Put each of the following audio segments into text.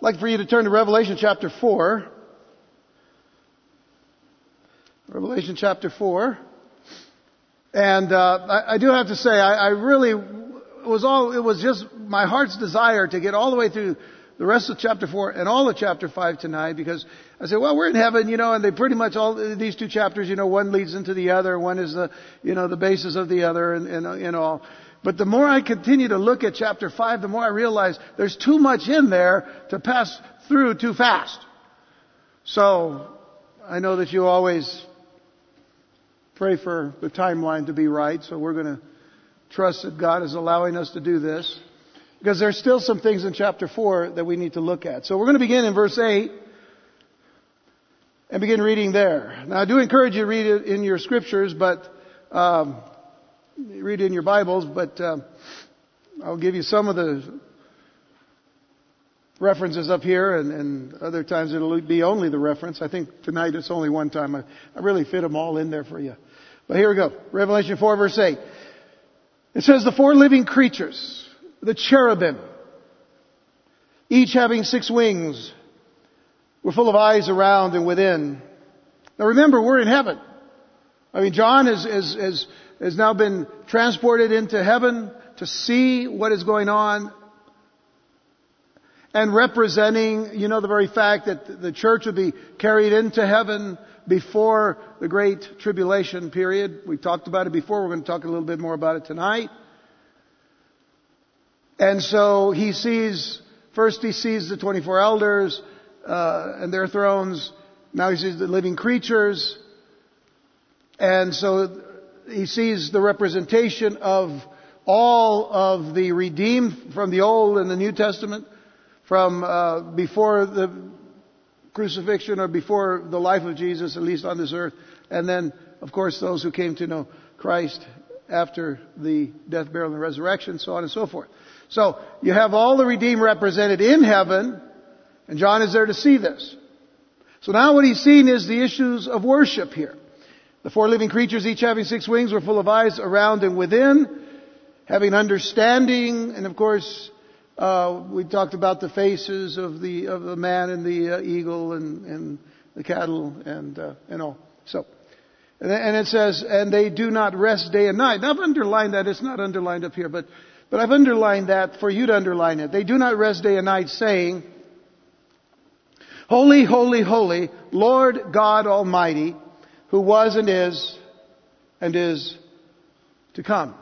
I'd like for you to turn to Revelation chapter 4. Revelation chapter 4. And I do have to say, I really, it was just my heart's desire to get all the way through the rest of chapter 4 and all of chapter 5 tonight, because I said, well, we're in heaven, and they pretty much all, these two chapters, one leads into the other, one is the basis of the other, and all. But the more I continue to look at chapter 5, the more I realize there's too much in there to pass through too fast. So, I know that you always pray for the timeline to be right, so we're going to trust that God is allowing us to do this, because there's still some things in chapter 4 that we need to look at. So we're going to begin in verse 8 and begin reading there. Now I do encourage you to read it in your scriptures, but read it in your Bibles, but I'll give you some of the references up here, and other times it'll be only the reference. I think tonight it's only one time. I really fit them all in there for you. But here we go. Revelation 4 verse 8. It says, the four living creatures, the cherubim, each having 6 wings, were full of eyes around and within. Now remember, we're in heaven. I mean, John has now been transported into heaven to see what is going on, and representing, the very fact that the church would be carried into heaven before the Great Tribulation period. We talked about it before. We're going to talk a little bit more about it tonight. And so he sees the 24 elders and their thrones. Now he sees the living creatures. And so he sees the representation of all of the redeemed from the Old and the New Testament, from before the crucifixion or before the life of Jesus, at least on this earth. And then, of course, those who came to know Christ after the death, burial, and resurrection, so on and so forth. So, you have all the redeemed represented in heaven, and John is there to see this. So now what he's seeing is the issues of worship here. The four living creatures, each having 6 wings, were full of eyes around and within, having understanding, and of course, we talked about the faces of the man and the eagle and the cattle and all. So, and it says, and they do not rest day and night. Now I've underlined that. It's not underlined up here, but I've underlined that for you to underline it. They do not rest day and night, saying, Holy, holy, holy, Lord God Almighty, who was and is to come.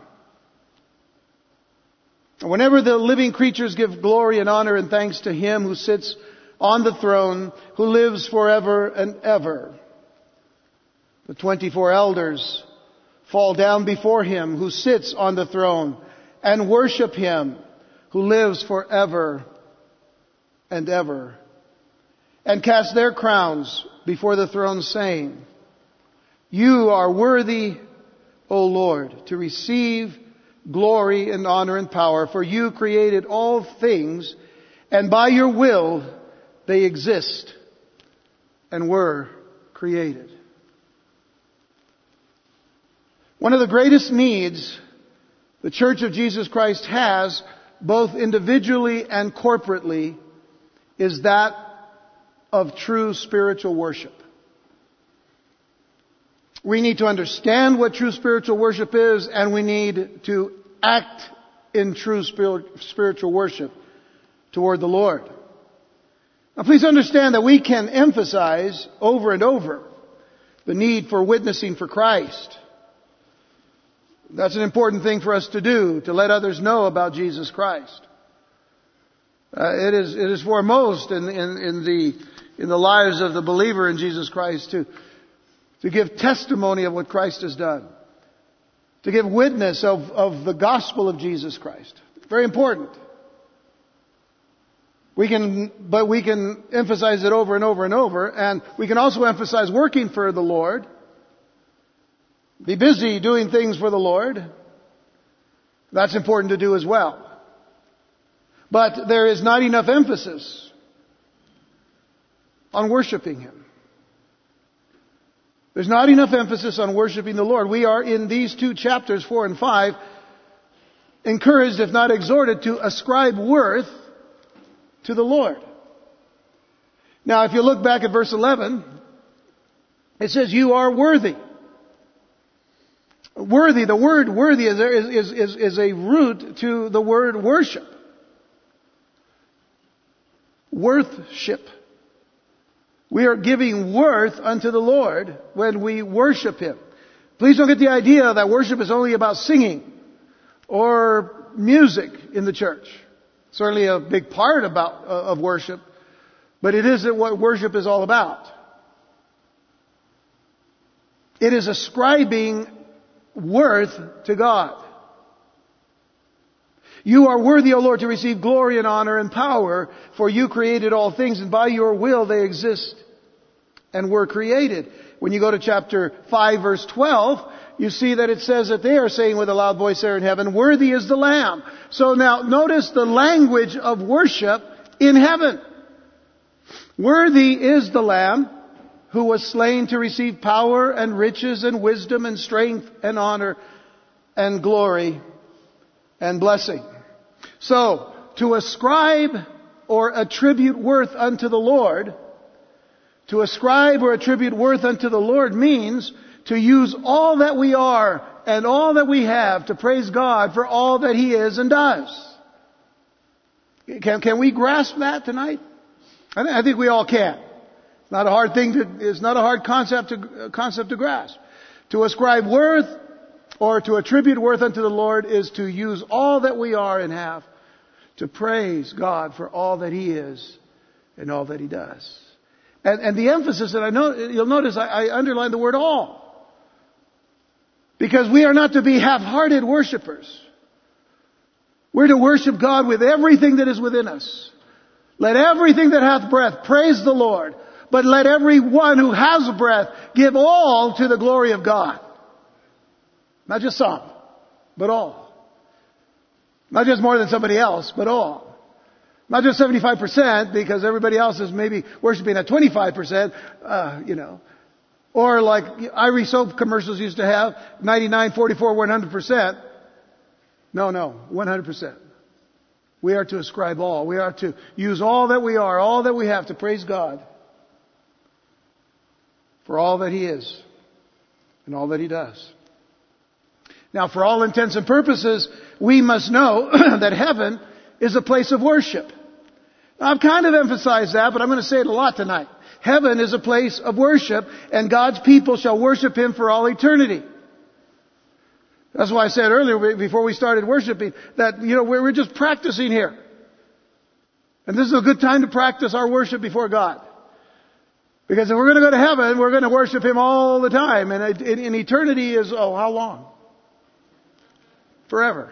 Whenever the living creatures give glory and honor and thanks to Him who sits on the throne, who lives forever and ever, the 24 elders fall down before Him who sits on the throne and worship Him who lives forever and ever, and cast their crowns before the throne, saying, You are worthy, O Lord, to receive glory and honor and power, for you created all things, and by your will they exist and were created. One of the greatest needs the Church of Jesus Christ has, both individually and corporately, is that of true spiritual worship. We need to understand what true spiritual worship is, and we need to act in true spiritual worship toward the Lord. Now please understand that we can emphasize over and over the need for witnessing for Christ. That's an important thing for us to do, to let others know about Jesus Christ. It is foremost in the lives of the believer in Jesus Christ to give testimony of what Christ has done. To give witness of the gospel of Jesus Christ. Very important. But we can emphasize it over and over and over, and we can also emphasize working for the Lord. Be busy doing things for the Lord. That's important to do as well. But there is not enough emphasis on worshiping Him. There's not enough emphasis on worshiping the Lord. We are in these 2 chapters, 4 and 5, encouraged, if not exhorted, to ascribe worth to the Lord. Now, if you look back at verse 11, it says, you are worthy. Worthy, the word worthy is a root to the word worship. Worthship. We are giving worth unto the Lord when we worship Him. Please don't get the idea that worship is only about singing or music in the church. Certainly a big part of worship, but it isn't what worship is all about. It is ascribing worth to God. You are worthy, O Lord, to receive glory and honor and power, for you created all things, and by your will they exist and were created. When you go to chapter 5, verse 12, you see that it says that they are saying with a loud voice there in heaven, worthy is the Lamb. So now notice the language of worship in heaven. Worthy is the Lamb who was slain to receive power and riches and wisdom and strength and honor and glory and blessing. So, to ascribe or attribute worth unto the Lord, to ascribe or attribute worth unto the Lord means to use all that we are and all that we have to praise God for all that He is and does. Can we grasp that tonight? I think we all can. It's not a hard it's not a hard concept to grasp. To ascribe worth or to attribute worth unto the Lord is to use all that we are and have to praise God for all that He is and all that He does. And the emphasis that you'll notice I underline the word all. Because we are not to be half-hearted worshipers. We're to worship God with everything that is within us. Let everything that hath breath praise the Lord. But let every one who has breath give all to the glory of God. Not just some, but all. Not just more than somebody else, but all. Not just 75% because everybody else is maybe worshiping at 25%, Or like Irie soap commercials used to have, 99, 44, 100%. No, 100%. We are to ascribe all. We are to use all that we are, all that we have to praise God for all that He is and all that He does. Now, for all intents and purposes, we must know that heaven is a place of worship. Now, I've kind of emphasized that, but I'm going to say it a lot tonight. Heaven is a place of worship, and God's people shall worship Him for all eternity. That's why I said earlier, before we started worshiping, that, we're just practicing here. And this is a good time to practice our worship before God. Because if we're going to go to heaven, we're going to worship Him all the time. And in eternity is, how long? Forever.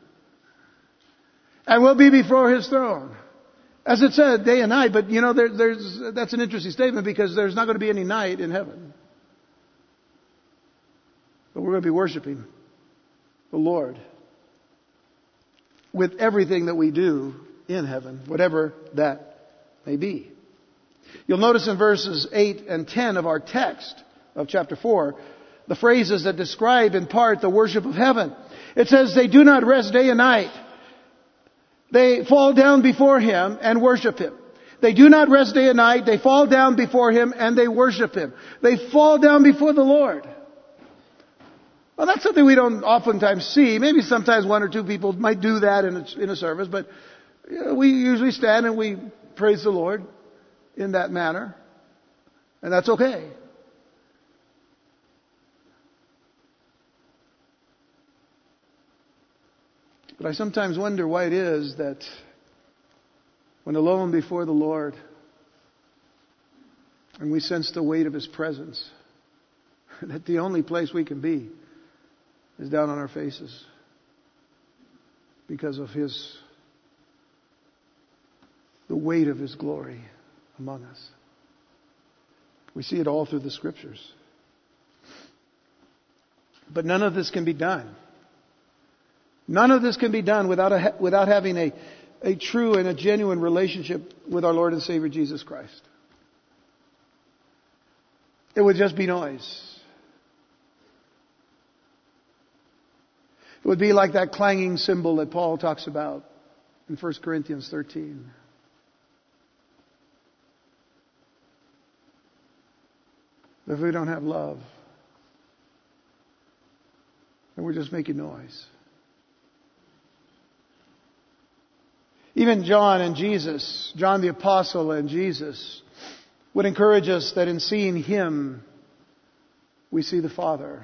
And we'll be before His throne. As it said, day and night. But, that's an interesting statement because there's not going to be any night in heaven. But we're going to be worshiping the Lord with everything that we do in heaven, whatever that may be. You'll notice in verses 8 and 10 of our text of chapter 4, the phrases that describe in part the worship of heaven. It says, they do not rest day and night. They fall down before Him and worship Him. They do not rest day and night. They fall down before Him and they worship Him. They fall down before the Lord. Well, that's something we don't oftentimes see. Maybe sometimes one or two people might do that in a service, but we usually stand and we praise the Lord in that manner. And that's okay. But I sometimes wonder why it is that when alone before the Lord and we sense the weight of His presence, that the only place we can be is down on our faces because of the weight of His glory among us. We see it all through the Scriptures. But none of this can be done. None of this can be done without having a true and a genuine relationship with our Lord and Savior Jesus Christ. It would just be noise. It would be like that clanging cymbal that Paul talks about in 1 Corinthians 13. If we don't have love, then we're just making noise. Even John and Jesus, John the Apostle and Jesus, would encourage us that in seeing Him, we see the Father.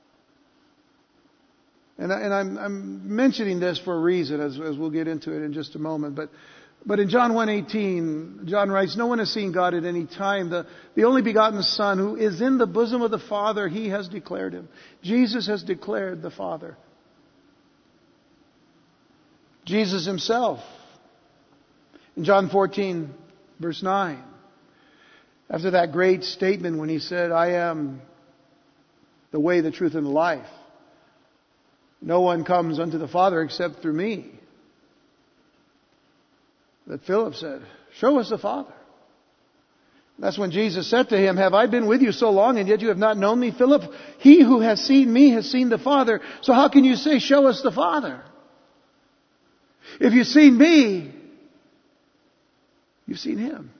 And I'm mentioning this for a reason, as we'll get into it in just a moment. But in John 1:18, John writes, "No one has seen God at any time. The only begotten Son, who is in the bosom of the Father, He has declared Him." Jesus has declared the Father. Jesus Himself, in John 14, verse 9, after that great statement when He said, "I am the way, the truth, and the life. No one comes unto the Father except through me." That Philip said, "Show us the Father." That's when Jesus said to him, "Have I been with you so long and yet you have not known me, Philip? He who has seen me has seen the Father. So how can you say, 'Show us the Father'? If you've seen me, you've seen Him."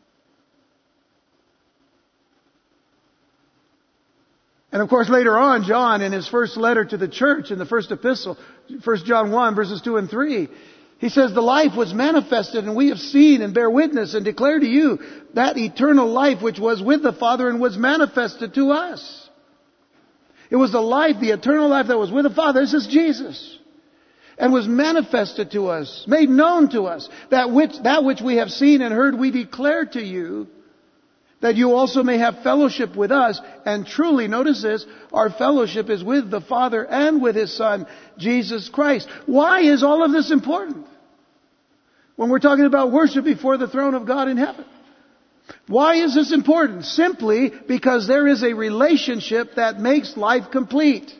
And of course later on, John in his first letter to the church, in the first epistle, 1 John 1 verses 2 and 3, he says, "The life was manifested, and we have seen and bear witness and declare to you that eternal life which was with the Father and was manifested to us." It was the life, the eternal life that was with the Father. This is Jesus. And was manifested to us, made known to us. That which we have seen and heard we declare to you, that you also may have fellowship with us. And truly, notice this, our fellowship is with the Father and with His Son, Jesus Christ. Why is all of this important? When we're talking about worship before the throne of God in heaven. Why is this important? Simply because there is a relationship that makes life complete.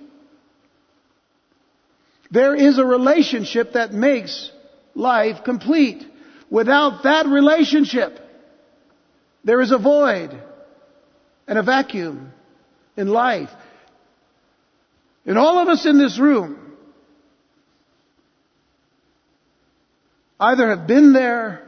There is a relationship that makes life complete. Without that relationship, there is a void and a vacuum in life. And all of us in this room either have been there,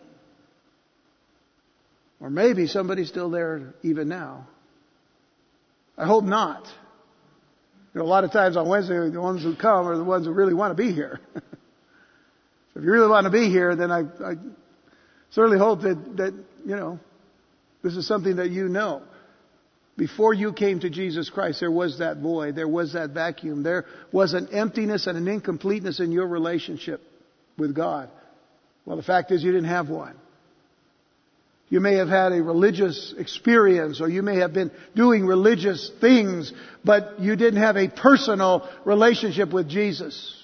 or maybe somebody's still there even now. I hope not. A lot of times on Wednesday, the ones who come are the ones who really want to be here. So if you really want to be here, then I certainly hope that this is something that you know. Before you came to Jesus Christ, there was that void, there was that vacuum, there was an emptiness and an incompleteness in your relationship with God. Well, the fact is you didn't have one. You may have had a religious experience, or you may have been doing religious things, but you didn't have a personal relationship with Jesus.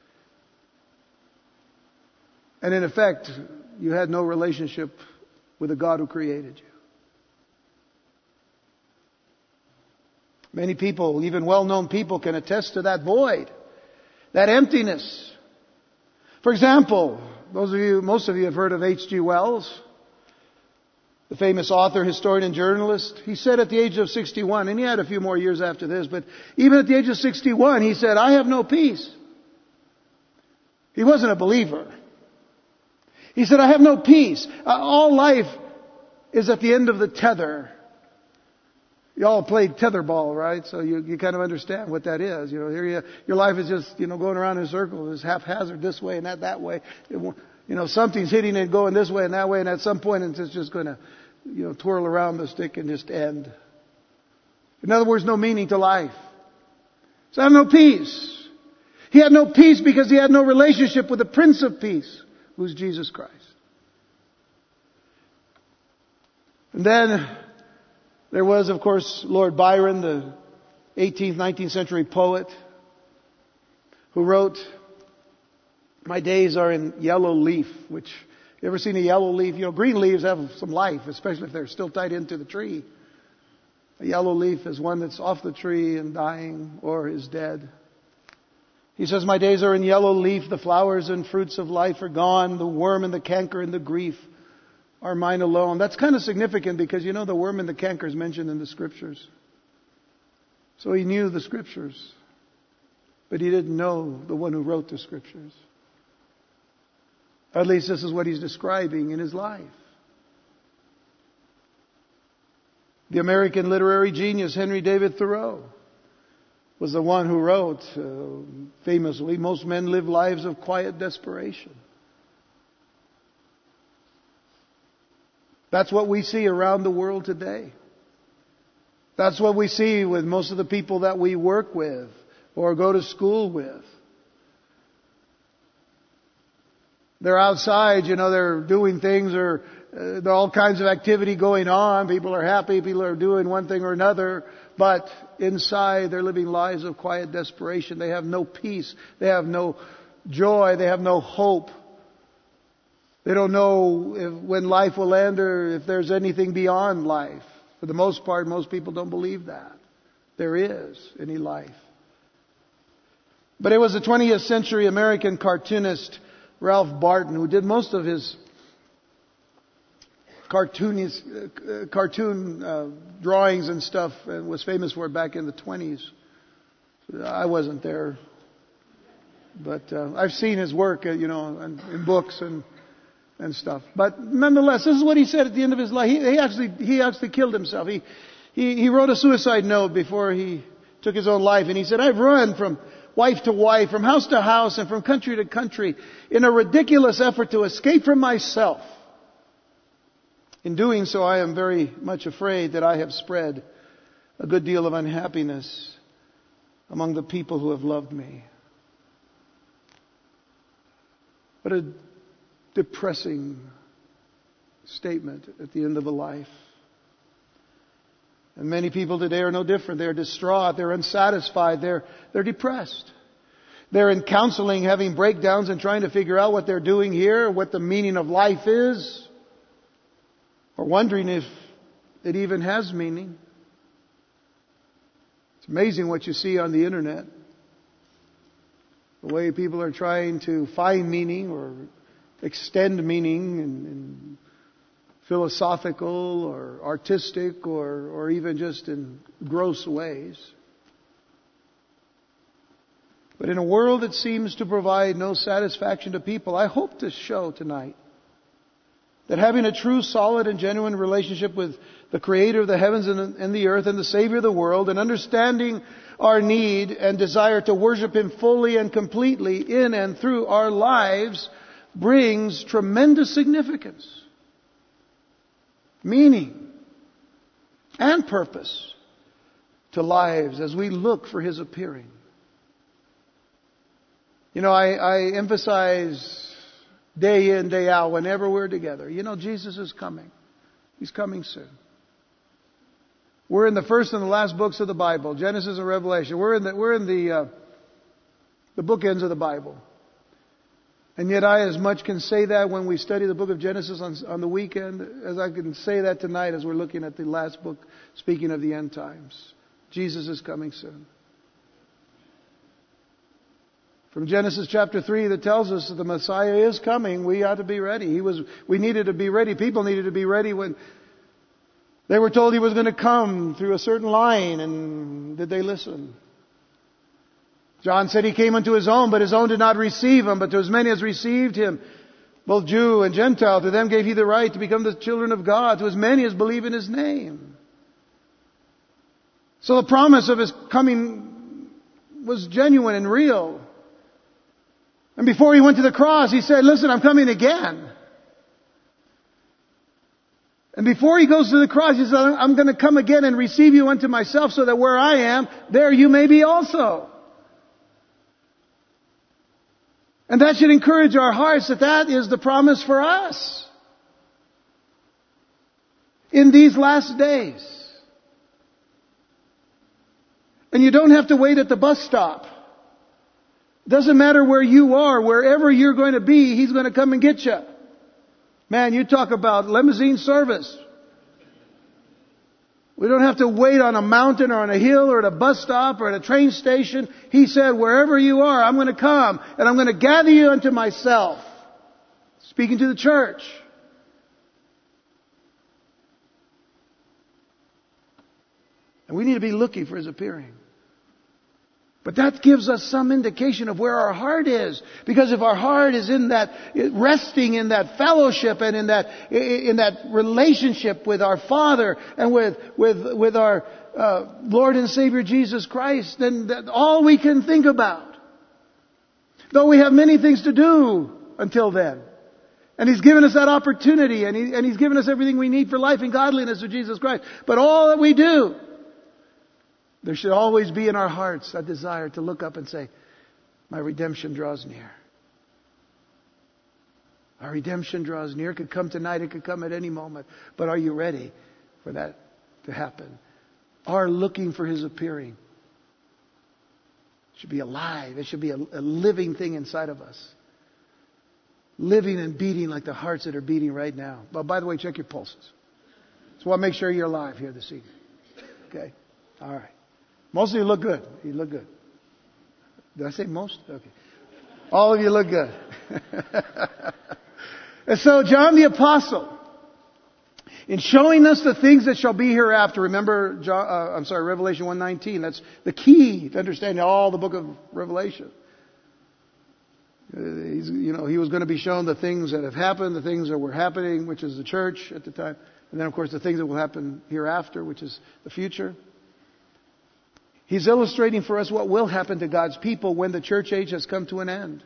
And in effect, you had no relationship with the God who created you. Many people, even well-known people, can attest to that void, that emptiness. For example, most of you have heard of H.G. Wells, the famous author, historian, and journalist. He said at the age of 61, and he had a few more years after this, but even at the age of 61, he said, "I have no peace." He wasn't a believer. He said, "I have no peace. All life is at the end of the tether." You all played tetherball, right? So you kind of understand what that is. Here your life is just, going around in a circle. It's haphazard this way and that way. Something's hitting it going this way and that way, and at some point it's just going to, twirl around the stick and just end. In other words, no meaning to life. So I have no peace. He had no peace because he had no relationship with the Prince of Peace, who's Jesus Christ. And then there was, of course, Lord Byron, the 18th, 19th century poet, who wrote, "My days are in yellow leaf," which, you ever seen a yellow leaf? Green leaves have some life, especially if they're still tied into the tree. A yellow leaf is one that's off the tree and dying or is dead. He says, "My days are in yellow leaf, the flowers and fruits of life are gone, the worm and the canker and the grief are mine alone." That's kind of significant because the worm and the canker is mentioned in the Scriptures. So he knew the Scriptures, but he didn't know the one who wrote the Scriptures. At least this is what he's describing in his life. The American literary genius Henry David Thoreau was the one who wrote famously, most men live lives of quiet desperation. That's what we see around the world today. That's what we see with most of the people that we work with or go to school with. They're outside, they're doing things, or there are all kinds of activity going on. People are happy, people are doing one thing or another, but inside they're living lives of quiet desperation. They have no peace, they have no joy, they have no hope. They don't know when life will end or if there's anything beyond life. For the most part, most people don't believe that there is any life. But it was a 20th century American cartoonist, Ralph Barton, who did most of his cartoon drawings and stuff, and was famous for it back in the 20s. I wasn't there, but I've seen his work, in books and stuff. But nonetheless, this is what he said at the end of his life. He actually killed himself. He wrote a suicide note before he took his own life, and he said, "I've run from wife to wife, from house to house, and from country to country in a ridiculous effort to escape from myself. In doing so, I am very much afraid that I have spread a good deal of unhappiness among the people who have loved me." What a depressing statement at the end of a life. And many people today are no different. They're distraught. They're unsatisfied. They're depressed. They're in counseling, having breakdowns and trying to figure out what they're doing here, what the meaning of life is, or wondering if it even has meaning. It's amazing what you see on the internet. The way people are trying to find meaning or extend meaning in philosophical or artistic or even just in gross ways. But in a world that seems to provide no satisfaction to people, I hope to show tonight that having a true, solid, and genuine relationship with the Creator of the heavens and the earth and the Savior of the world, and understanding our need and desire to worship Him fully and completely in and through our lives brings tremendous significance, meaning, and purpose to lives as we look for His appearing. I emphasize day in, day out, whenever we're together, Jesus is coming. He's coming soon. We're in the first and the last books of the Bible, Genesis and Revelation. We're in the bookends of the Bible. And yet I as much can say that when we study the book of Genesis on the weekend as I can say that tonight as we're looking at the last book, speaking of the end times. Jesus is coming soon. From Genesis chapter 3 that tells us that the Messiah is coming, we ought to be ready. We needed to be ready. People needed to be ready when they were told He was going to come through a certain line, and did they listen? John said He came unto His own, but His own did not receive Him. But to as many as received Him, both Jew and Gentile, to them gave He the right to become the children of God, to as many as believe in His name. So the promise of His coming was genuine and real. And before He went to the cross, He said, "Listen, I'm coming again." And before He goes to the cross, He said, "I'm going to come again and receive you unto myself, so that where I am, there you may be also." And that should encourage our hearts that is the promise for us in these last days. And you don't have to wait at the bus stop. Doesn't matter where you are, wherever you're going to be, He's going to come and get you. Man, you talk about limousine service. We don't have to wait on a mountain or on a hill or at a bus stop or at a train station. He said, wherever you are, I'm going to come and I'm going to gather you unto myself. Speaking to the church. And we need to be looking for His appearing. But that gives us some indication of where our heart is. Because if our heart is in that, resting in that fellowship and in that relationship with our Father and with our Lord and Savior Jesus Christ, then that's all we can think about. Though we have many things to do until then. And He's given us that opportunity, and He's given us everything we need for life and godliness with Jesus Christ. But all that we do, there should always be in our hearts a desire to look up and say, my redemption draws near. Our redemption draws near. It could come tonight, it could come at any moment. But are you ready for that to happen? Our looking for His appearing should be alive. It should be a living thing inside of us. Living and beating like the hearts that are beating right now. But by the way, check your pulses. So I'll make sure you're alive here this evening. Okay? All right. Most of you look good. You look good. Did I say most? Okay. All of you look good. And so John the Apostle, in showing us the things that shall be hereafter, remember, Revelation 1:19. That's the key to understanding all the book of Revelation. He was going to be shown the things that have happened, the things that were happening, which is the church at the time. And then, of course, the things that will happen hereafter, which is the future. He's illustrating for us what will happen to God's people when the church age has come to an end.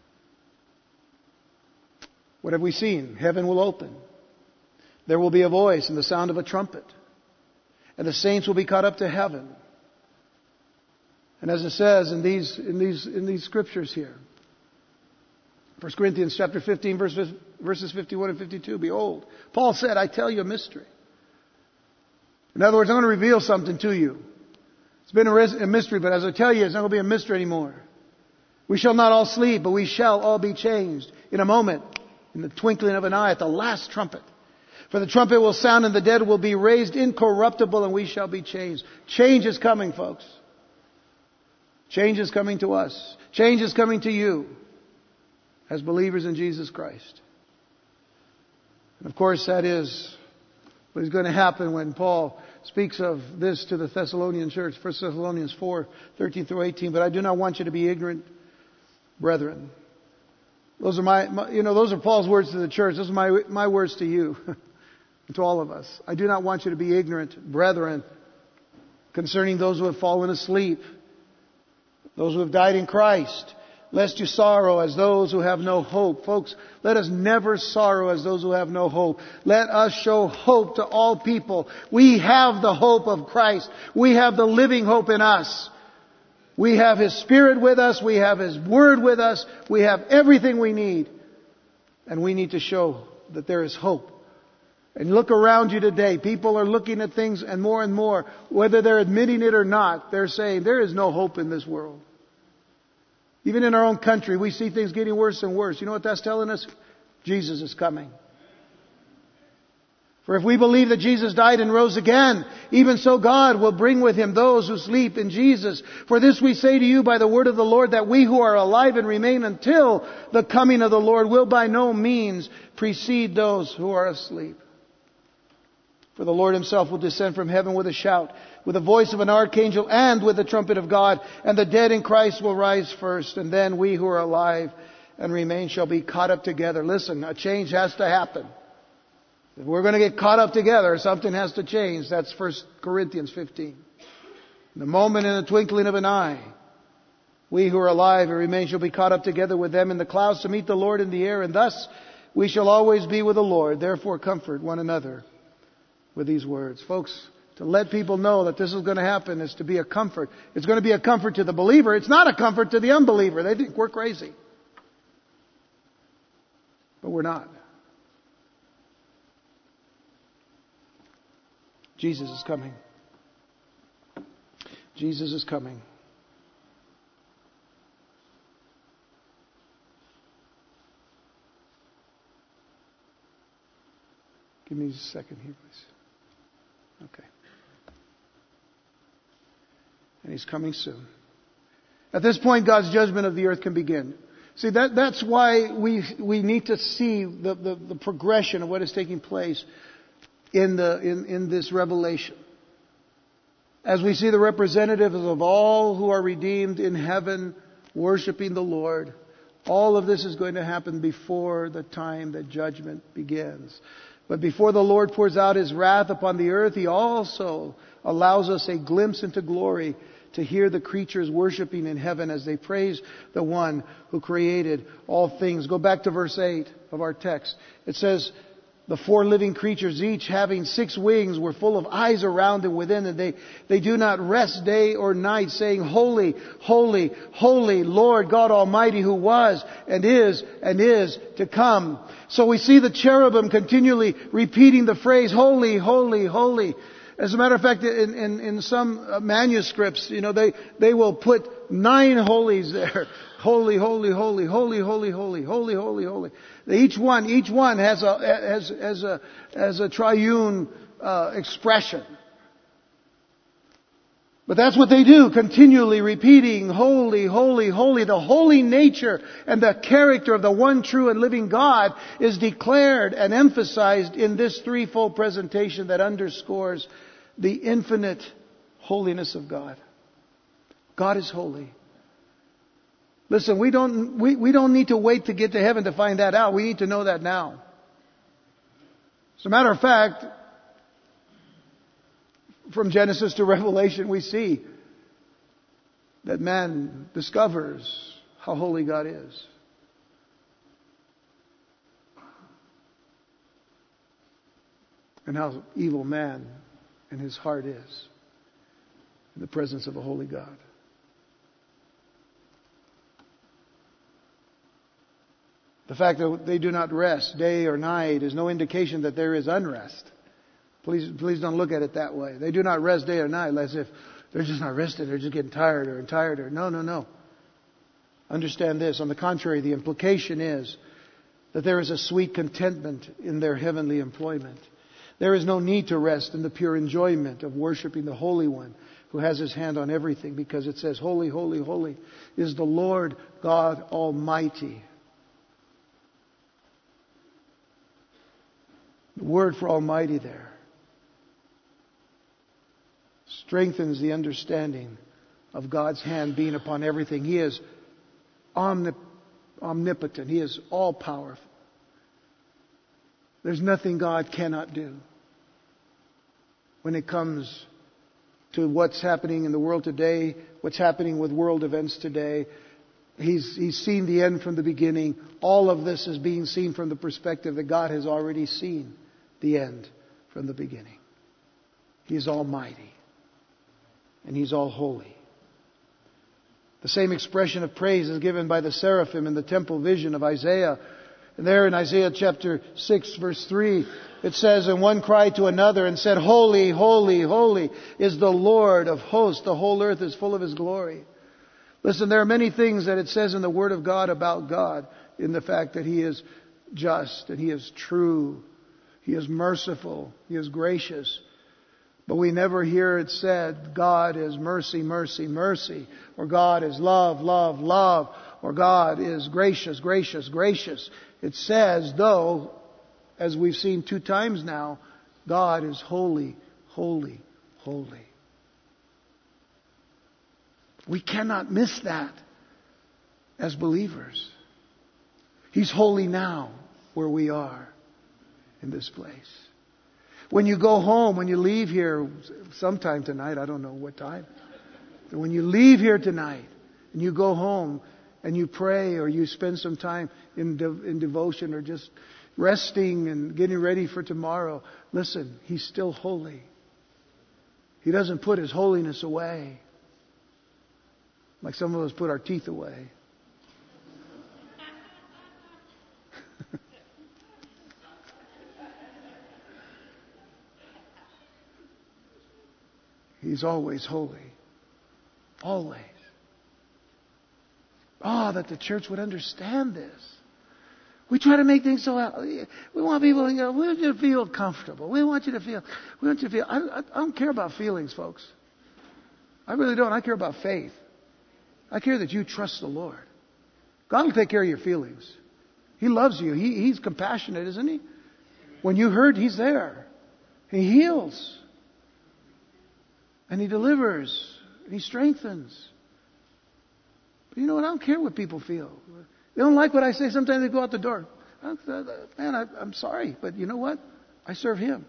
What have we seen? Heaven will open. There will be a voice and the sound of a trumpet. And the saints will be caught up to heaven. And as it says in these scriptures here, 1 Corinthians chapter 15, verses 51 and 52, behold, Paul said, I tell you a mystery. In other words, I'm going to reveal something to you. It's been a mystery, but as I tell you, it's not going to be a mystery anymore. We shall not all sleep, but we shall all be changed in a moment, in the twinkling of an eye, at the last trumpet. For the trumpet will sound and the dead will be raised incorruptible and we shall be changed. Change is coming, folks. Change is coming to us. Change is coming to you as believers in Jesus Christ. And of course, that is what is going to happen when Paul speaks of this to the Thessalonian church, 1 Thessalonians 4:13 through 18. But I do not want you to be ignorant, brethren. Those are those are Paul's words to the church. Those are my words to you, and to all of us. I do not want you to be ignorant, brethren, concerning those who have fallen asleep, those who have died in Christ, lest you sorrow as those who have no hope. Folks, let us never sorrow as those who have no hope. Let us show hope to all people. We have the hope of Christ. We have the living hope in us. We have His Spirit with us. We have His Word with us. We have everything we need. And we need to show that there is hope. And look around you today. People are looking at things and more, whether they're admitting it or not, they're saying there is no hope in this world. Even in our own country, we see things getting worse and worse. You know what that's telling us? Jesus is coming. For if we believe that Jesus died and rose again, even so God will bring with Him those who sleep in Jesus. For this we say to you by the word of the Lord, that we who are alive and remain until the coming of the Lord will by no means precede those who are asleep. For the Lord Himself will descend from heaven with a shout, with the voice of an archangel, and with the trumpet of God. And the dead in Christ will rise first. And then we who are alive and remain shall be caught up together. Listen, a change has to happen. If we're going to get caught up together, something has to change. That's 1 Corinthians 15. In the moment, in the twinkling of an eye, we who are alive and remain shall be caught up together with them in the clouds to meet the Lord in the air. And thus we shall always be with the Lord. Therefore comfort one another with these words. Folks, to let people know that this is going to happen is to be a comfort. It's going to be a comfort to the believer. It's not a comfort to the unbeliever. They think we're crazy. But we're not. Jesus is coming. Jesus is coming. Give me a second here, please. Okay. And He's coming soon. At this point, God's judgment of the earth can begin. See, that's why we need to see the progression of what is taking place in this revelation. As we see the representatives of all who are redeemed in heaven worshiping the Lord, all of this is going to happen before the time that judgment begins. But before the Lord pours out His wrath upon the earth, He also allows us a glimpse into glory to hear the creatures worshiping in heaven as they praise the One who created all things. Go back to verse 8 of our text. It says, the 4 living creatures, each having 6 wings, were full of eyes around and within, and they do not rest day or night, saying, Holy, holy, holy, Lord God Almighty, who was and is to come. So we see the cherubim continually repeating the phrase, Holy, holy, holy. As a matter of fact, in some manuscripts, they will put 9 holies there. Holy, holy, holy, holy, holy, holy, holy, holy, holy. Each one has a triune expression. But that's what they do, continually repeating, Holy, holy, holy. The holy nature and the character of the one true and living God is declared and emphasized in this threefold presentation that underscores the infinite holiness of God. God is holy. Listen, we don't need to wait to get to heaven to find that out. We need to know that now. As a matter of fact, from Genesis to Revelation, we see that man discovers how holy God is. And how evil man and his heart is in the presence of a holy God. The fact that they do not rest day or night is no indication that there is unrest. Please don't look at it that way. They do not rest day or night as if they're just not rested. They're just getting tireder and tireder. No. Understand this. On the contrary, the implication is that there is a sweet contentment in their heavenly employment. There is no need to rest in the pure enjoyment of worshiping the Holy One who has His hand on everything, because it says, Holy, holy, holy is the Lord God Almighty. The word for Almighty there strengthens the understanding of God's hand being upon everything. He is omnipotent. He is all-powerful. There's nothing God cannot do. When it comes to what's happening in the world today, what's happening with world events today, He's seen the end from the beginning. All of this is being seen from the perspective that God has already seen the end from the beginning. He is almighty. And He's all holy. The same expression of praise is given by the seraphim in the temple vision of Isaiah. And there in Isaiah chapter 6 verse 3, it says, And one cried to another and said, Holy, holy, holy is the Lord of hosts. The whole earth is full of His glory. Listen, there are many things that it says in the Word of God about God, in the fact that He is just and He is true. He is merciful. He is gracious. But we never hear it said, God is mercy, mercy, mercy. Or God is love, love, love. Or God is gracious, gracious, gracious. It says, though, as we've seen 2 times now, God is holy, holy, holy. We cannot miss that as believers. He's holy now where we are in this place. When you go home, when you leave here sometime tonight, I don't know what time. When you leave here tonight and you go home and you pray or you spend some time in devotion or just resting and getting ready for tomorrow, listen, He's still holy. He doesn't put His holiness away like some of us put our teeth away. He's always holy. Always. Oh, that the church would understand this. We try to make things so... We want people to, we want you to feel comfortable. We want you to feel... I don't care about feelings, folks. I really don't. I care about faith. I care that you trust the Lord. God will take care of your feelings. He loves you. He's compassionate, isn't He? When you hurt, He's there. He heals. And He delivers. And He strengthens. But you know what? I don't care what people feel. They don't like what I say. Sometimes they go out the door. I'm sorry. But you know what? I serve Him.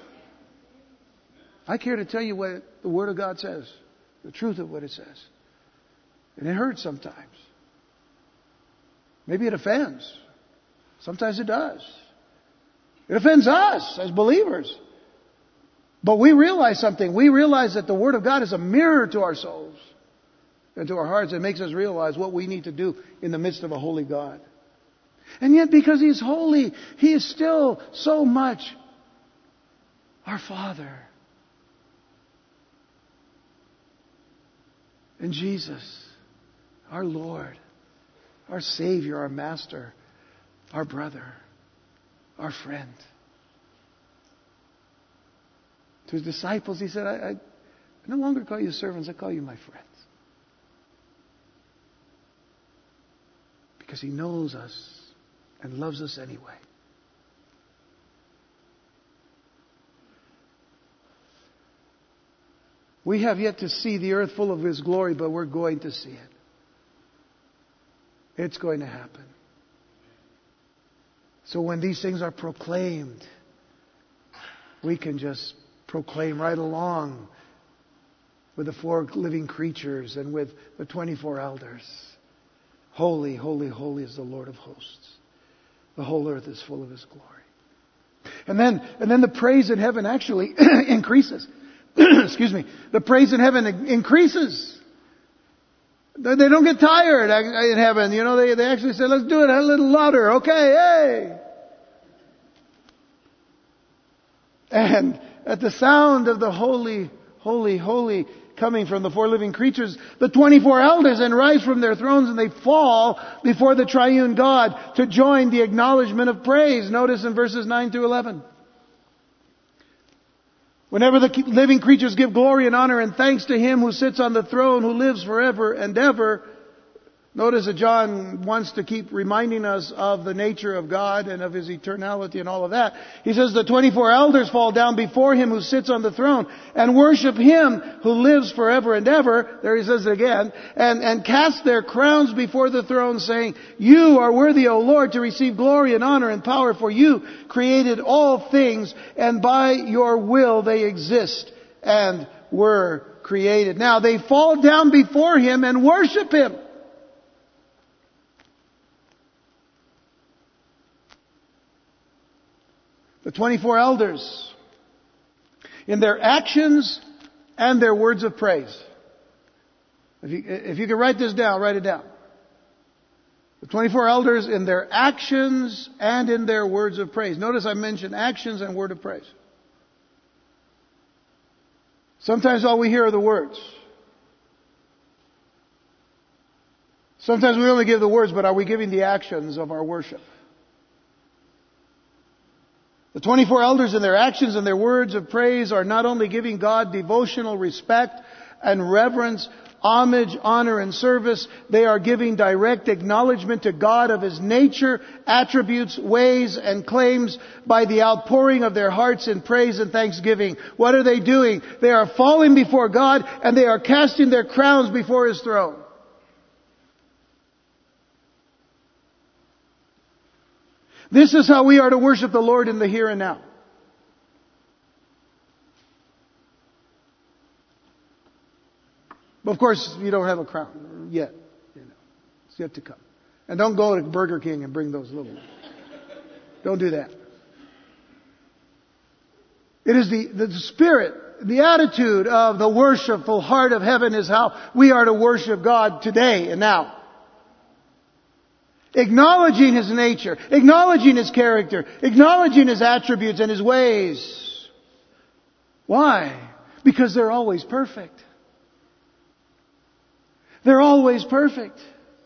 I care to tell you what the Word of God says. The truth of what it says. And it hurts sometimes. Maybe it offends. Sometimes it does. It offends us as believers. But we realize something. We realize that the Word of God is a mirror to our souls and to our hearts. It makes us realize what we need to do in the midst of a holy God. And yet, because He's holy, He is still so much our Father. And Jesus, our Lord, our Savior, our Master, our brother, our friend. To His disciples, He said, I no longer call you servants, I call you my friends. Because He knows us and loves us anyway. We have yet to see the earth full of His glory, but we're going to see it. It's going to happen. So when these things are proclaimed, we can just proclaim right along with the 4 living creatures and with the 24 elders. Holy, holy, holy is the Lord of hosts. The whole earth is full of His glory. And then the praise in heaven actually increases. Excuse me. The praise in heaven increases. They don't get tired in heaven. You know, they actually say, let's do it a little louder. Okay, hey. And at the sound of the holy, holy, holy coming from the 4 living creatures, the 24 elders then rise from their thrones and they fall before the triune God to join the acknowledgement of praise. Notice in verses 9 through 11. Whenever the living creatures give glory and honor and thanks to Him who sits on the throne, who lives forever and ever. Notice that John wants to keep reminding us of the nature of God and of His eternality and all of that. He says the 24 elders fall down before Him who sits on the throne and worship Him who lives forever and ever. There he says it again. And cast their crowns before the throne saying, You are worthy, O Lord, to receive glory and honor and power, for You created all things, and by Your will they exist and were created. Now they fall down before Him and worship Him. The 24 elders, in their actions and their words of praise. If you can write this down, write it down. The 24 elders in their actions and in their words of praise. Notice I mentioned actions and word of praise. Sometimes all we hear are the words. Sometimes we only give the words, but are we giving the actions of our worship? The 24 elders in their actions and their words of praise are not only giving God devotional respect and reverence, homage, honor, and service, they are giving direct acknowledgement to God of His nature, attributes, ways, and claims by the outpouring of their hearts in praise and thanksgiving. What are they doing? They are falling before God and they are casting their crowns before His throne. This is how we are to worship the Lord in the here and now. But of course, you don't have a crown yet. You know, it's yet to come. And don't go to Burger King and bring those little. Don't do that. It is the spirit, the attitude of the worshipful heart of heaven is how we are to worship God today and now. Acknowledging His nature, acknowledging His character, acknowledging His attributes and His ways. Why? Because they're always perfect. They're always perfect.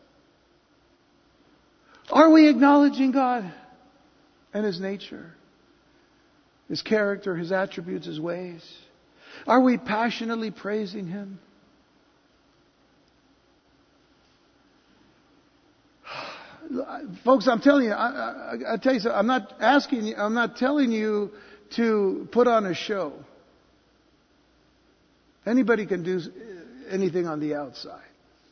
Are we acknowledging God and His nature, His character, His attributes, His ways? Are we passionately praising Him? Folks, I'm telling you, I tell you something, I'm not telling you to put on a show. Anybody can do anything on the outside.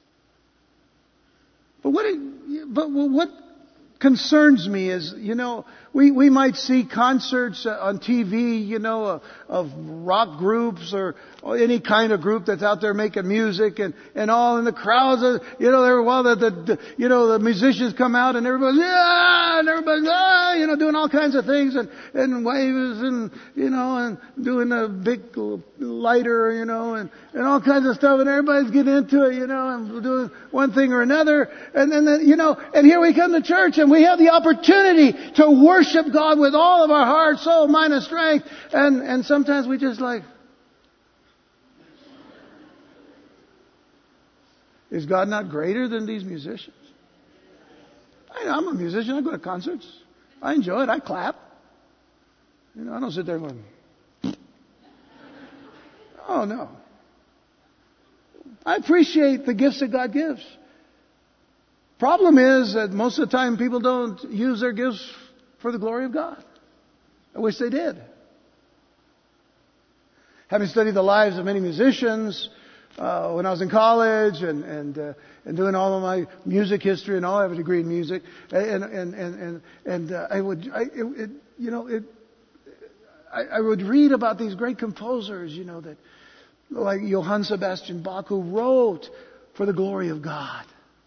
But what concerns me is, we might see concerts on TV, of rock groups or any kind of group that's out there making music and all, and the crowds are, the musicians come out and everybody's, yeah, and everybody's, doing all kinds of things and waves and doing a big lighter, and all kinds of stuff, and everybody's getting into it, and doing one thing or another, and then, and here we come to church and we have the opportunity to worship God with all of our heart, soul, mind, and strength. And sometimes we just like, is God not greater than these musicians? I'm a musician. I go to concerts. I enjoy it. I clap. I don't sit there going, oh no. I appreciate the gifts that God gives. Problem is that most of the time people don't use their gifts for the glory of God. I wish they did. Having studied the lives of many musicians when I was in college and doing all of my music history and all, I have a degree in music, I would read about these great composers, that like Johann Sebastian Bach, who wrote for the glory of God.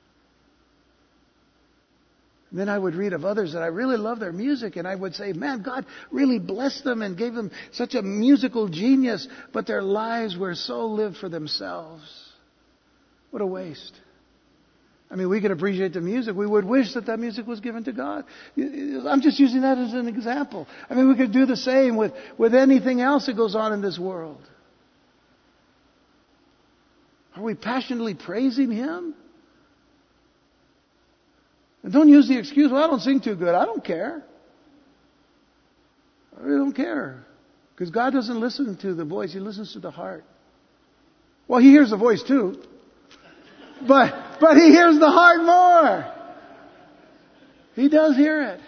And then I would read of others that I really love their music, and I would say, man, God really blessed them and gave them such a musical genius, but their lives were so lived for themselves. What a waste. I mean, we could appreciate the music. We would wish that music was given to God. I'm just using that as an example. I mean, we could do the same with anything else that goes on in this world. Are we passionately praising Him? And don't use the excuse, well, I don't sing too good. I don't care. I really don't care. Because God doesn't listen to the voice. He listens to the heart. Well, He hears the voice too. But He hears the heart more. He does hear it.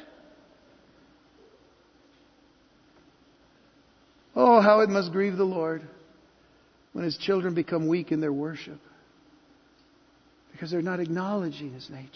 Oh, how it must grieve the Lord when His children become weak in their worship. Because they're not acknowledging His nature.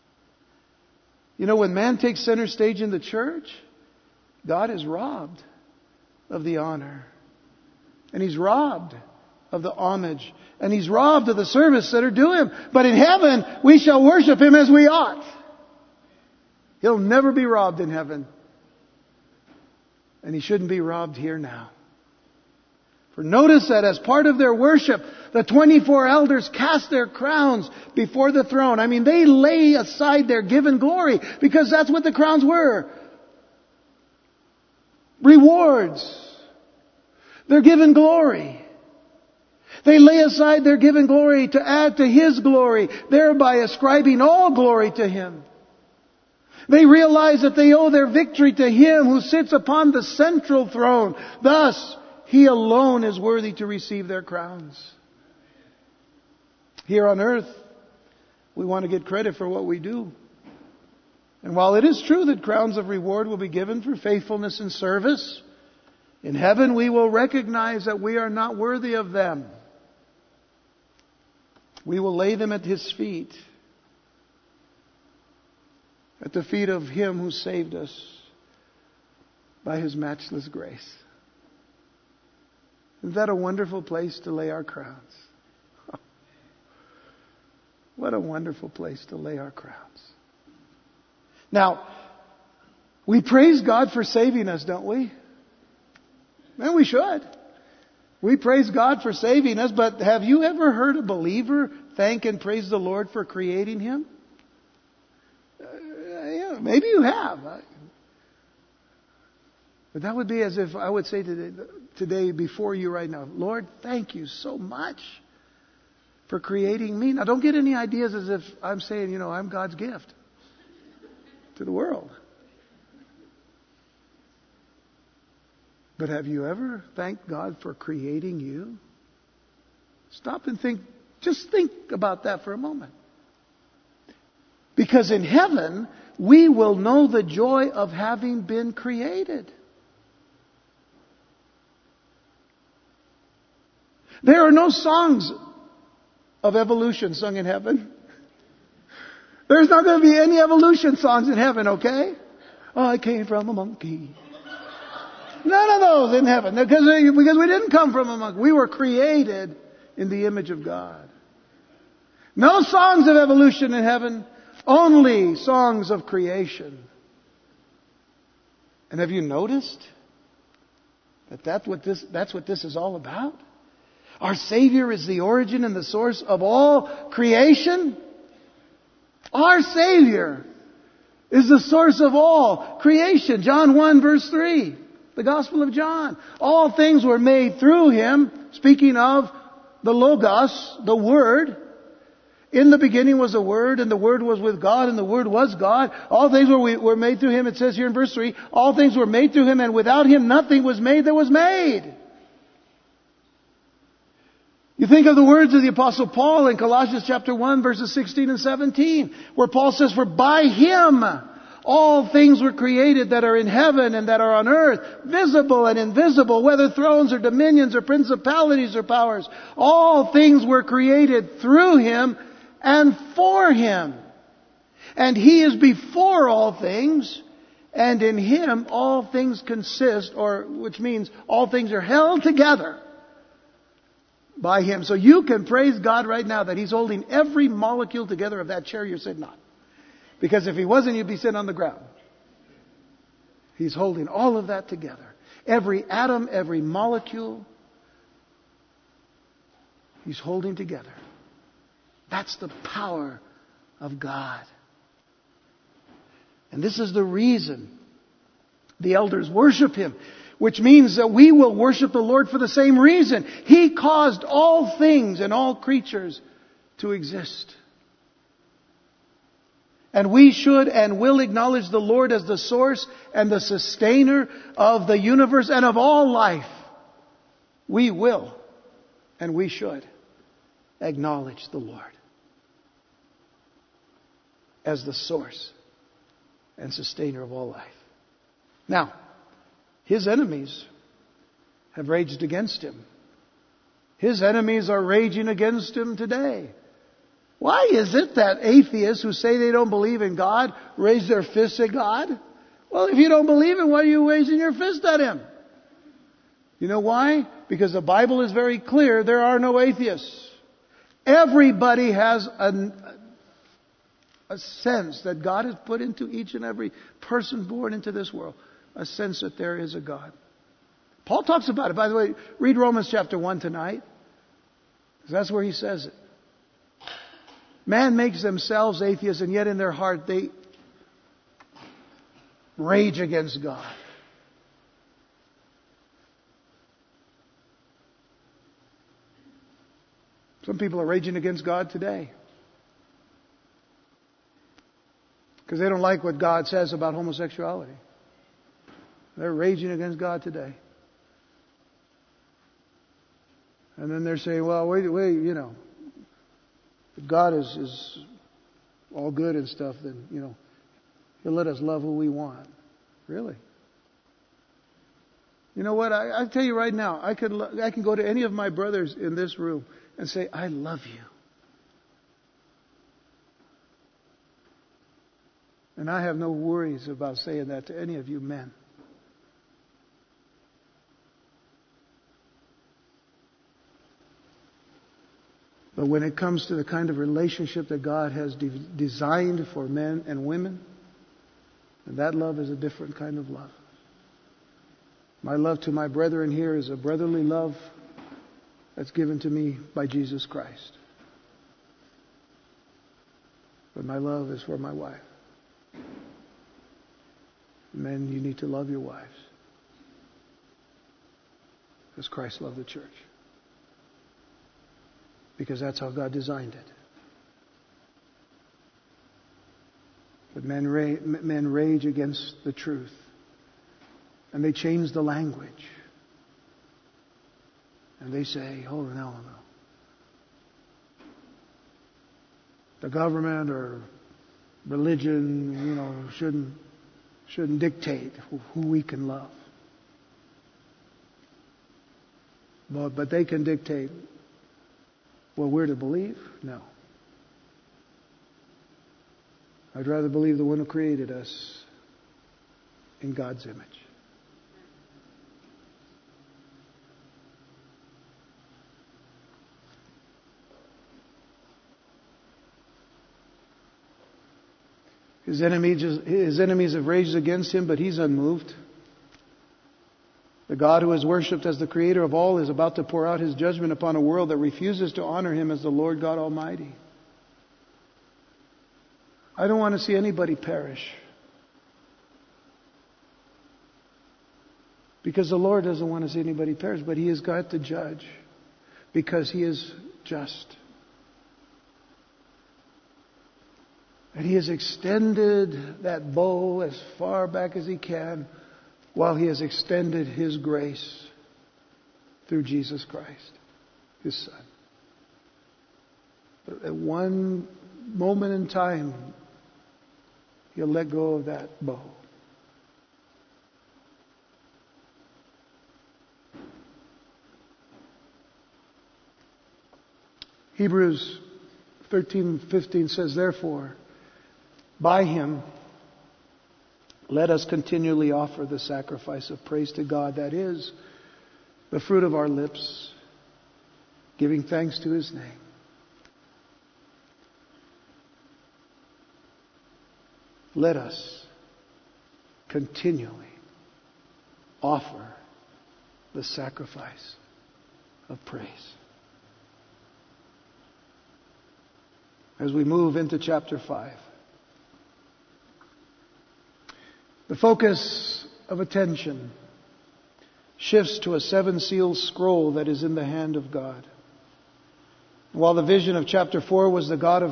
When man takes center stage in the church, God is robbed of the honor. And He's robbed of the homage. And He's robbed of the service that are due Him. But in heaven, we shall worship Him as we ought. He'll never be robbed in heaven. And He shouldn't be robbed here now. For notice that as part of their worship, the 24 elders cast their crowns before the throne. I mean, they lay aside their given glory because that's what the crowns were. Rewards. Their given glory. They lay aside their given glory to add to His glory, thereby ascribing all glory to Him. They realize that they owe their victory to Him who sits upon the central throne. Thus, He alone is worthy to receive their crowns. Here on earth, we want to get credit for what we do. And while it is true that crowns of reward will be given for faithfulness and service, in heaven we will recognize that we are not worthy of them. We will lay them at His feet. At the feet of Him who saved us by His matchless grace. Isn't that a wonderful place to lay our crowns? What a wonderful place to lay our crowns. Now, we praise God for saving us, don't we? And we should. We praise God for saving us, but have you ever heard a believer thank and praise the Lord for creating him? Yeah, maybe you have. But that would be as if I would say today before you right now, Lord, thank you so much for creating me. Now don't get any ideas as if I'm saying, I'm God's gift to the world. But have you ever thanked God for creating you? Stop and think. Just think about that for a moment. Because in heaven, we will know the joy of having been created. There are no songs of evolution sung in heaven. There's not going to be any evolution songs in heaven, okay? I came from a monkey. None of those in heaven. Because we didn't come from a monkey. We were created in the image of God. No songs of evolution in heaven. Only songs of creation. And have you noticed that that's what this is all about? Our Savior is the origin and the source of all creation. Our Savior is the source of all creation. John 1 verse 3. The Gospel of John. All things were made through Him. Speaking of the Logos, the Word. In the beginning was the Word, and the Word was with God, and the Word was God. All things were made through Him. It says here in verse 3, all things were made through Him, and without Him nothing was made that was made. You think of the words of the Apostle Paul in Colossians chapter 1 verses 16 and 17, where Paul says, for by Him all things were created that are in heaven and that are on earth, visible and invisible, whether thrones or dominions or principalities or powers. All things were created through Him and for Him. And He is before all things, and in Him all things consist, which means all things are held together by Him. So you can praise God right now that He's holding every molecule together of that chair you're sitting on. Because if He wasn't, you'd be sitting on the ground. He's holding all of that together. Every atom, every molecule, He's holding together. That's the power of God. And this is the reason the elders worship Him. Which means that we will worship the Lord for the same reason. He caused all things and all creatures to exist. And we should and will acknowledge the Lord as the source and the sustainer of the universe and of all life. We will and we should acknowledge the Lord as the source and sustainer of all life. Now, His enemies have raged against Him. His enemies are raging against Him today. Why is it that atheists who say they don't believe in God raise their fists at God? Well, if you don't believe Him, why are you raising your fist at Him? You know why? Because the Bible is very clear. There are no atheists. Everybody has a sense that God has put into each and every person born into this world. A sense that there is a God. Paul talks about it. By the way, read Romans chapter 1 tonight. Because that's where he says it. Man makes themselves atheists, and yet in their heart they rage against God. Some people are raging against God today. Because they don't like what God says about homosexuality. They're raging against God today. And then they're saying, well, wait, if God is all good and stuff, then, He'll let us love who we want. Really? You know what? I tell you right now, I can go to any of my brothers in this room and say, I love you. And I have no worries about saying that to any of you men. But when it comes to the kind of relationship that God has designed for men and women, that love is a different kind of love. My love to my brethren here is a brotherly love that's given to me by Jesus Christ. But my love is for my wife. Men, you need to love your wives. As Christ loved the church. Because that's how God designed it. But men rage against the truth. And they change the language. And they say, oh, no. The government or religion, shouldn't dictate who we can love. But they can dictate what we're to believe? No. I'd rather believe the one who created us in God's image. His enemies have raged against him, but he's unmoved. The God who is worshipped as the creator of all is about to pour out his judgment upon a world that refuses to honor him as the Lord God Almighty. I don't want to see anybody perish. Because the Lord doesn't want to see anybody perish, but he has got to judge. Because he is just. And he has extended that bow as far back as he can while he has extended his grace through Jesus Christ, his Son. But at one moment in time, he'll let go of that bow. Hebrews 13:15 says, therefore, by him, let us continually offer the sacrifice of praise to God, that is, the fruit of our lips, giving thanks to his name. Let us continually offer the sacrifice of praise. As we move into chapter 5. The focus of attention shifts to a 7-sealed scroll that is in the hand of God. While the vision of chapter 4 was of God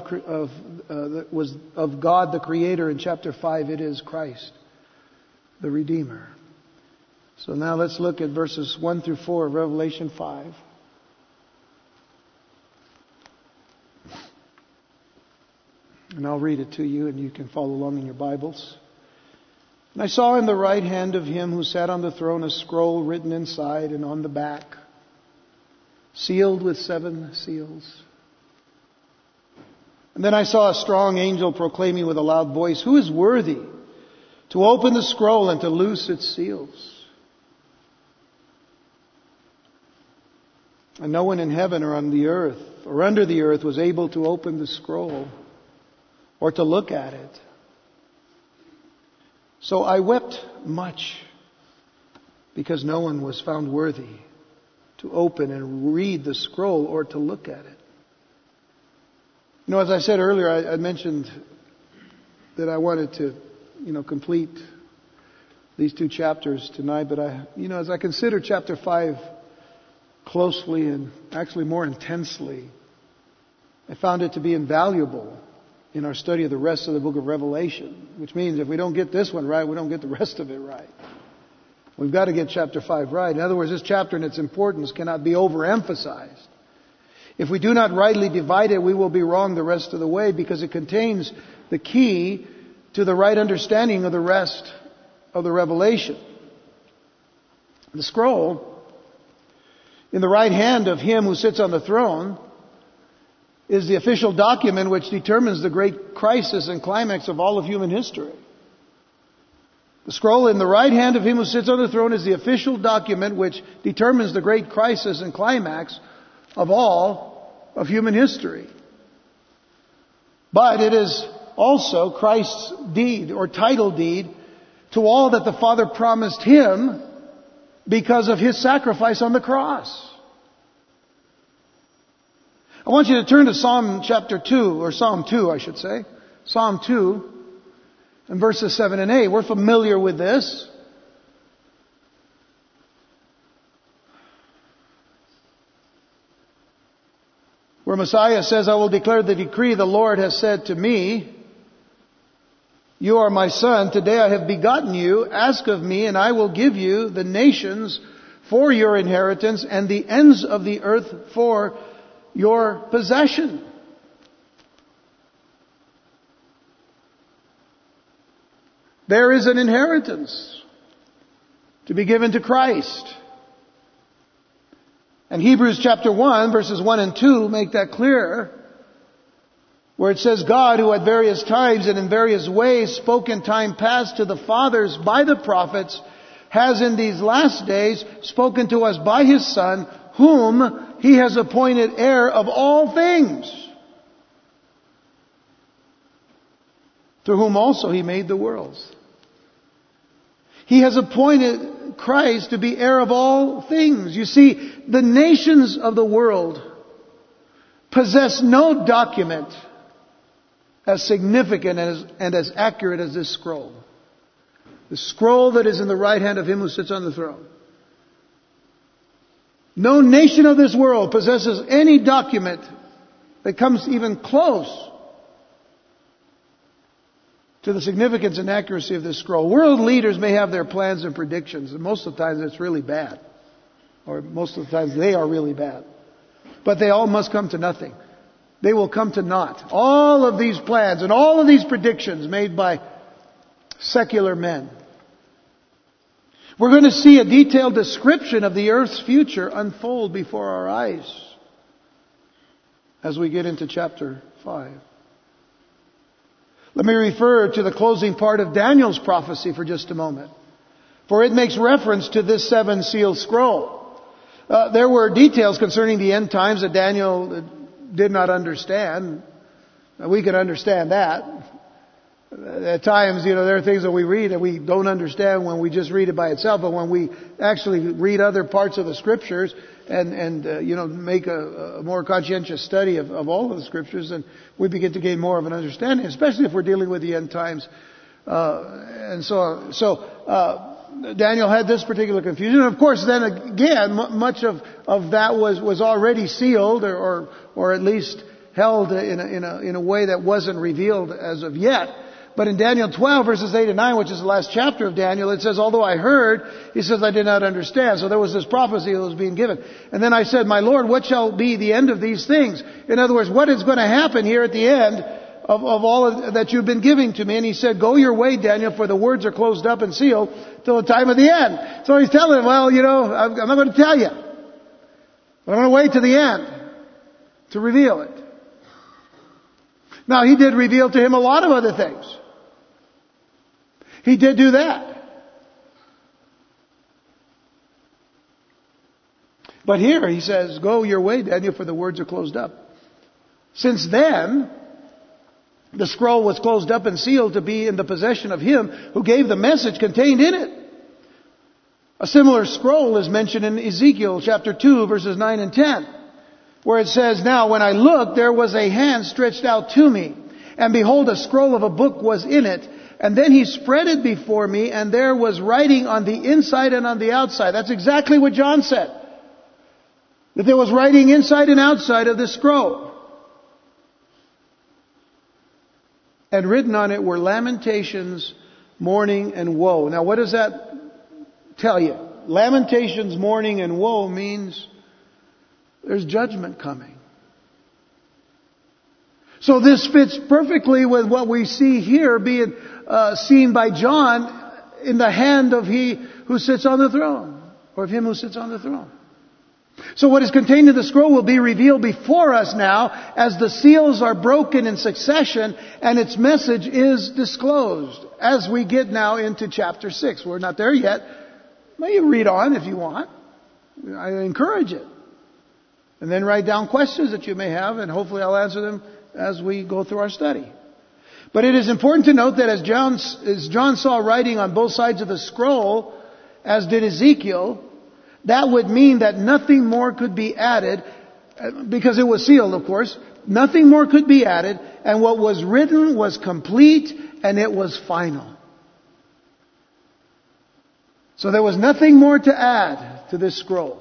the Creator, in chapter 5 it is Christ, the Redeemer. So now let's look at verses 1 through 4 of Revelation 5. And I'll read it to you and you can follow along in your Bibles. And I saw in the right hand of him who sat on the throne a scroll written inside and on the back, sealed with 7 seals. And then I saw a strong angel proclaiming with a loud voice, who is worthy to open the scroll and to loose its seals? And no one in heaven or on the earth or under the earth was able to open the scroll or to look at it. So I wept much because no one was found worthy to open and read the scroll or to look at it. You know, as I said earlier, I mentioned that I wanted to, complete these 2 chapters tonight. But as I consider chapter 5 closely and actually more intensely, I found it to be invaluable in our study of the rest of the book of Revelation, which means if we don't get this one right, we don't get the rest of it right. We've got to get chapter 5 right. In other words, this chapter and its importance cannot be overemphasized. If we do not rightly divide it, we will be wrong the rest of the way, because it contains the key to the right understanding of the rest of the Revelation. The scroll in the right hand of him who sits on the throne is the official document which determines the great crisis and climax of all of human history. The scroll in the right hand of him who sits on the throne is the official document which determines the great crisis and climax of all of human history. But it is also Christ's deed or title deed to all that the Father promised him because of his sacrifice on the cross. I want you to turn to Psalm chapter 2, or Psalm 2, I should say. Psalm 2 and verses 7 and 8. We're familiar with this. Where Messiah says, I will declare the decree the Lord has said to me, you are my son, today I have begotten you, ask of me and I will give you the nations for your inheritance and the ends of the earth for your possession. There is an inheritance to be given to Christ. And Hebrews chapter 1, verses 1 and 2 make that clear, where it says, God, who at various times and in various ways spoke in time past to the fathers by the prophets, has in these last days spoken to us by His Son, whom He has appointed heir of all things, through whom also He made the worlds. He has appointed Christ to be heir of all things. You see, the nations of the world possess no document as significant and as accurate as this scroll. The scroll that is in the right hand of Him who sits on the throne. No nation of this world possesses any document that comes even close to the significance and accuracy of this scroll. World leaders may have their plans and predictions, and most of the times it's really bad. Or most of the times they are really bad. But they all must come to nothing. They will come to naught. All of these plans and all of these predictions made by secular men. We're going to see a detailed description of the earth's future unfold before our eyes as we get into chapter 5. Let me refer to the closing part of Daniel's prophecy for just a moment, for it makes reference to this 7-seal scroll. There were details concerning the end times that Daniel did not understand. We can understand that. At times, there are things that we read that we don't understand when we just read it by itself, but when we actually read other parts of the Scriptures and make a more conscientious study of all of the Scriptures, then we begin to gain more of an understanding, especially if we're dealing with the end times. And so Daniel had this particular confusion. And of course, then again, much of that was already sealed or at least held in a way that wasn't revealed as of yet. But in Daniel 12, verses 8 and 9, which is the last chapter of Daniel, it says, although I heard, he says, I did not understand. So there was this prophecy that was being given. And then I said, my Lord, what shall be the end of these things? In other words, what is going to happen here at the end of all that you've been giving to me? And he said, go your way, Daniel, for the words are closed up and sealed till the time of the end. So he's telling him, well, I'm not going to tell you. I'm going to wait to the end to reveal it. Now, he did reveal to him a lot of other things. He did do that. But here he says, go your way, Daniel, for the words are closed up. Since then, the scroll was closed up and sealed to be in the possession of him who gave the message contained in it. A similar scroll is mentioned in Ezekiel chapter 2, verses 9 and 10, where it says, now when I looked, there was a hand stretched out to me, and behold, a scroll of a book was in it. And then he spread it before me, and there was writing on the inside and on the outside. That's exactly what John said. That there was writing inside and outside of the scroll. And written on it were lamentations, mourning, and woe. Now what does that tell you? Lamentations, mourning, and woe means there's judgment coming. So this fits perfectly with what we see here being seen by John in the hand of he who sits on the throne, or of him who sits on the throne. So what is contained in the scroll will be revealed before us now as the seals are broken in succession and its message is disclosed as we get now into chapter 6. We're not there yet. Well, you read on if you want. I encourage it. And then write down questions that you may have, and hopefully I'll answer them as we go through our study. But it is important to note that as John saw writing on both sides of the scroll, as did Ezekiel, that would mean that nothing more could be added, because it was sealed, of course. Nothing more could be added, and what was written was complete, and it was final. So there was nothing more to add to this scroll.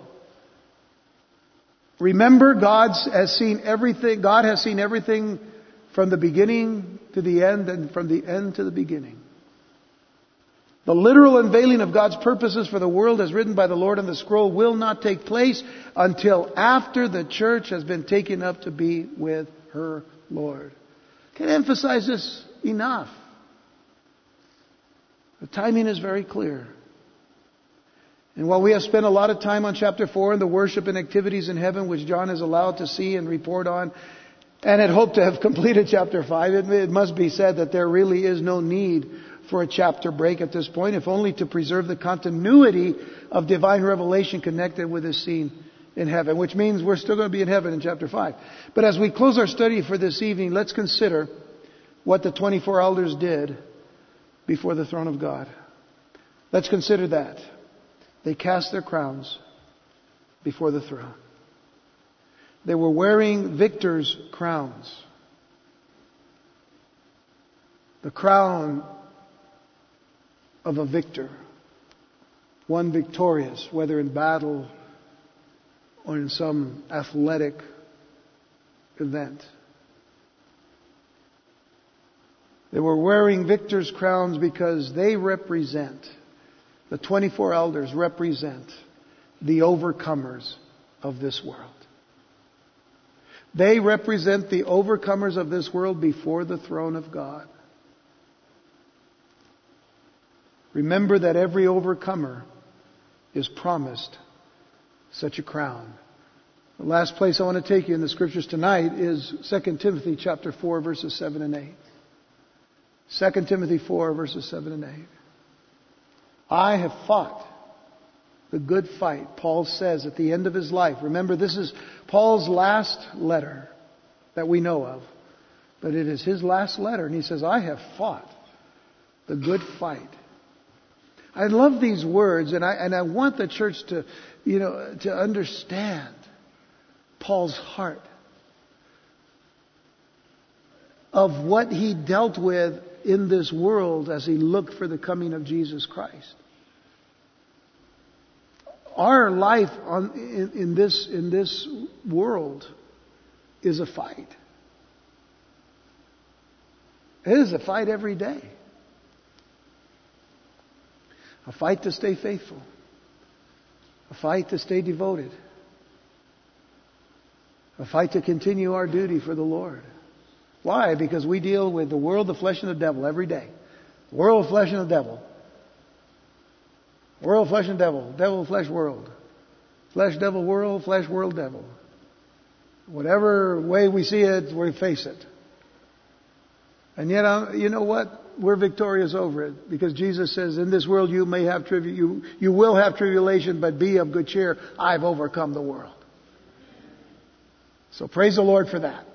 Remember, God has seen everything from the beginning to the end and from the end to the beginning. The literal unveiling of God's purposes for the world as written by the Lord on the scroll will not take place until after the church has been taken up to be with her Lord. Can't emphasize this enough. The timing is very clear. And while we have spent a lot of time on chapter 4 and the worship and activities in heaven, which John is allowed to see and report on, and had hoped to have completed chapter 5, it must be said that there really is no need for a chapter break at this point, if only to preserve the continuity of divine revelation connected with this scene in heaven, which means we're still going to be in heaven in chapter 5. But as we close our study for this evening, let's consider what the 24 elders did before the throne of God. Let's consider that. They cast their crowns before the throne. They were wearing victors' crowns. The crown of a victor. One victorious, whether in battle or in some athletic event. They were wearing victors' crowns because they represent, the 24 elders represent the overcomers of this world. They represent the overcomers of this world before the throne of God. Remember that every overcomer is promised such a crown. The last place I want to take you in the scriptures tonight is 2 Timothy chapter 4 verses 7 and 8. 2 Timothy 4 verses 7 and 8. I have fought the good fight, Paul says at the end of his life. Remember, this is Paul's last letter that we know of. But it is his last letter. And he says, I have fought the good fight. I love these words, and I want the church to understand Paul's heart of what he dealt with in this world as he looked for the coming of Jesus Christ. Our life in this world is a fight. It is a fight every day. A fight to stay faithful. A fight to stay devoted. A fight to continue our duty for the Lord. Why? Because we deal with the world, the flesh, and the devil every day. The world, flesh, and the devil. World, flesh, and devil. Devil, flesh, world. Flesh, devil, world. Flesh, world, devil. Whatever way we see it, we face it. And yet, you know what? We're victorious over it. Because Jesus says, in this world you may have you will have tribulation, but be of good cheer. I've overcome the world. So praise the Lord for that.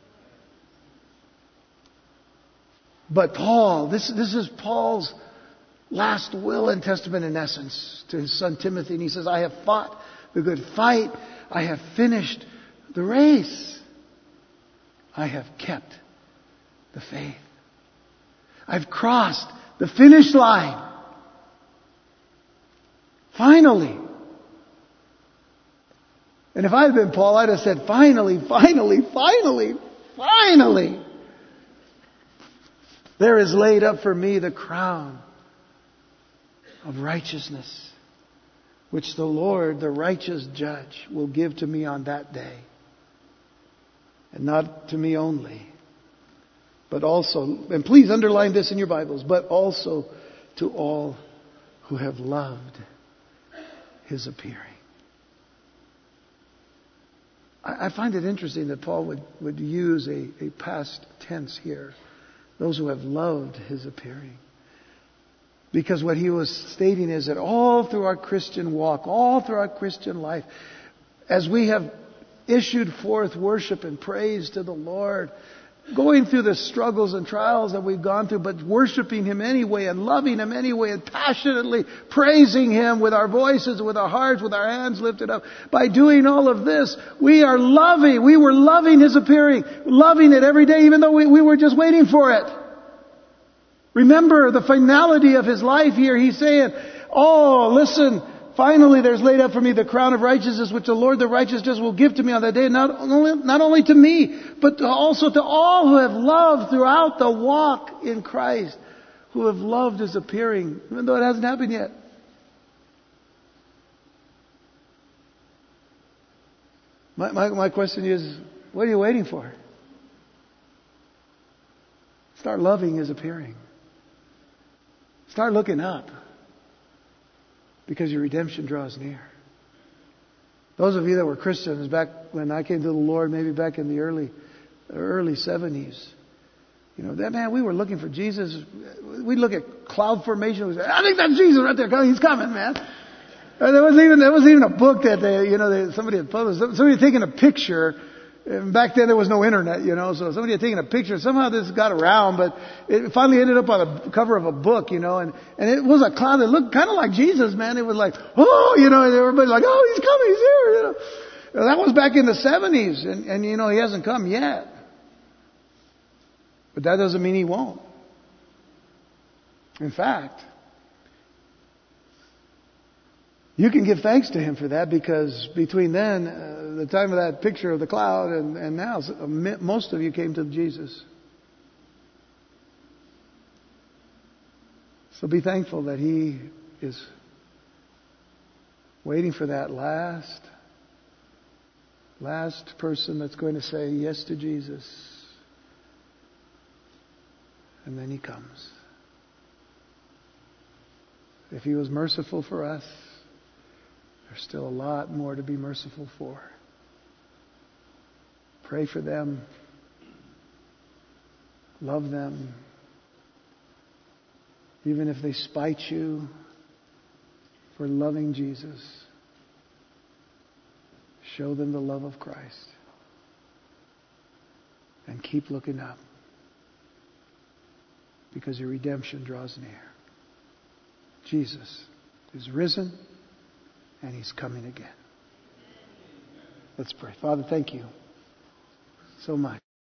But Paul, this is Paul's last will and testament in essence to his son Timothy. And he says, I have fought the good fight. I have finished the race. I have kept the faith. I've crossed the finish line. Finally. And if I had been Paul, I'd have said, finally, finally, finally, finally. There is laid up for me the crown of righteousness, which the Lord, the righteous judge, will give to me on that day. And not to me only, but also, and please underline this in your Bibles, but also to all who have loved His appearing. I find it interesting that Paul would use a past tense here. Those who have loved His appearing. Because what he was stating is that all through our Christian walk, all through our Christian life, as we have issued forth worship and praise to the Lord, going through the struggles and trials that we've gone through, but worshiping Him anyway and loving Him anyway and passionately praising Him with our voices, with our hearts, with our hands lifted up. By doing all of this, we were loving His appearing, loving it every day, even though we were just waiting for it. Remember the finality of His life here. He's saying, oh, listen, finally there's laid up for me the crown of righteousness, which the Lord, the righteous judge, will give to me on that day. Not only to me, but also to all who have loved throughout the walk in Christ, who have loved His appearing, even though it hasn't happened yet. My question is, what are you waiting for? Start loving His appearing. Start looking up. Because your redemption draws near. Those of you that were Christians back when I came to the Lord, maybe back in the early 70s, you know, that man, we were looking for Jesus. We look at cloud formation. We say, I think that's Jesus right there. He's coming, man. And there was even a book that somebody had published. Somebody had taken a picture. And back then there was no internet, you know, so somebody had taken a picture. Somehow this got around, but it finally ended up on the cover of a book, you know, and it was a cloud that looked kind of like Jesus, man. It was like, oh, you know, and everybody's like, oh, he's coming, he's here, you know. That was back in the 70s, and you know, he hasn't come yet. But that doesn't mean he won't. In fact, you can give thanks to him for that, because between then, the time of that picture of the cloud and now, most of you came to Jesus. So be thankful that he is waiting for that last person that's going to say yes to Jesus. And then he comes. If he was merciful for us, there's still a lot more to be merciful for. Pray for them. Love them. Even if they spite you for loving Jesus, show them the love of Christ. And keep looking up. Because your redemption draws near. Jesus is risen. And he's coming again. Let's pray. Father, thank you so much